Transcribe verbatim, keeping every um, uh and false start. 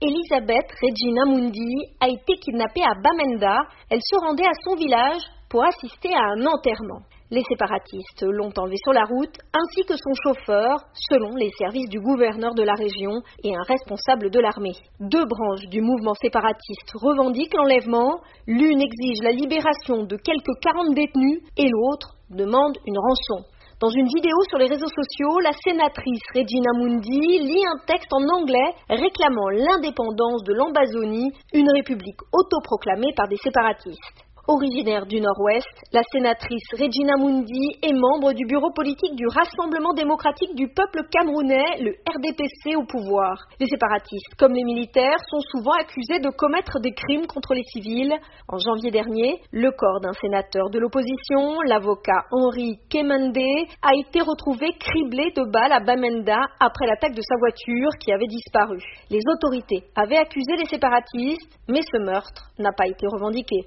Elisabeth Regina Mundi a été kidnappée à Bamenda. Elle se rendait à son village pour assister à un enterrement. Les séparatistes l'ont enlevée sur la route, ainsi que son chauffeur, selon les services du gouverneur de la région et un responsable de l'armée. Deux branches du mouvement séparatiste revendiquent l'enlèvement. L'une exige la libération de quelques quarante détenus et l'autre demande une rançon. Dans une vidéo sur les réseaux sociaux, la sénatrice Regina Mundi lit un texte en anglais réclamant l'indépendance de l'Ambazonie, une république autoproclamée par des séparatistes. Originaire du Nord-Ouest, la sénatrice Regina Mundi est membre du bureau politique du Rassemblement démocratique du peuple camerounais, le R D P C au pouvoir. Les séparatistes, comme les militaires, sont souvent accusés de commettre des crimes contre les civils. En janvier dernier, le corps d'un sénateur de l'opposition, l'avocat Henri Kemende, a été retrouvé criblé de balles à Bamenda après l'attaque de sa voiture qui avait disparu. Les autorités avaient accusé les séparatistes, mais ce meurtre n'a pas été revendiqué.